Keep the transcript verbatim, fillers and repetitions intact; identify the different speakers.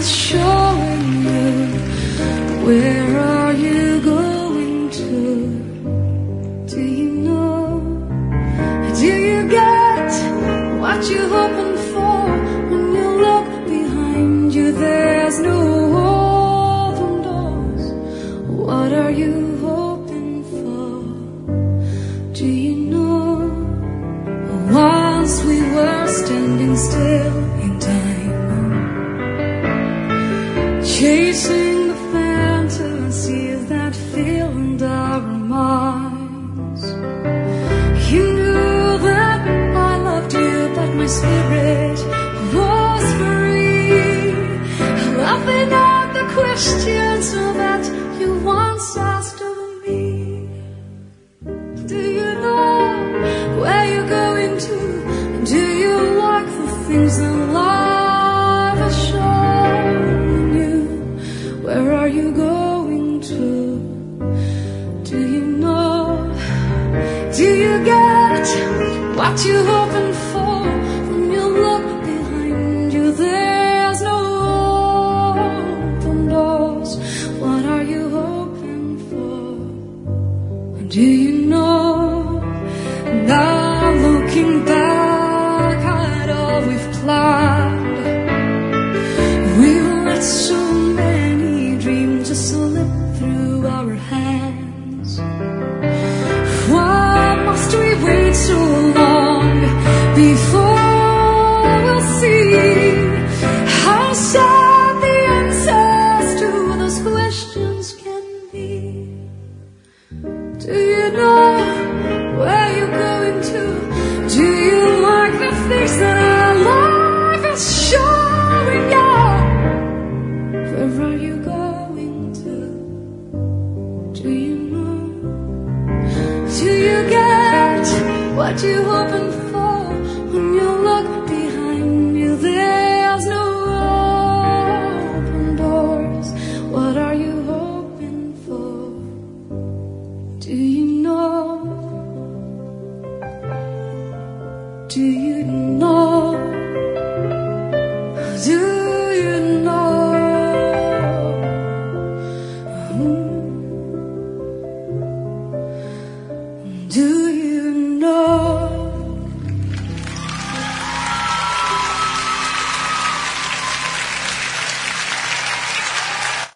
Speaker 1: is showing you. Where are you going to? Do you know? Do you get what you're hoping for? When you look behind you, there's no open doors. What are you hoping for? Do you know? Once we were standing still in time, chasing the fantasies that filled our minds. You knew that I loved you, but my spirit was free, laughing at the questions that you once asked of me. Do you know where you're going to? Do you like the things that life has shown you? Where are you going to? Do you know? Do you get what you're hoping for? When you look behind you, there's no open doors. What are you hoping for? Do you know? Now looking back at all we've planned, we let so many dreams just slip through our hands. Why must we wait so long before we'll see how sad the answers to those questions can be? Do you know where you're going to? Do you like the things that our life is showing you? Where are you going to? Do you know? Do you get what you're hoping for? When you look behind you, there's no open doors. What are you hoping for? Do you know? Do you know?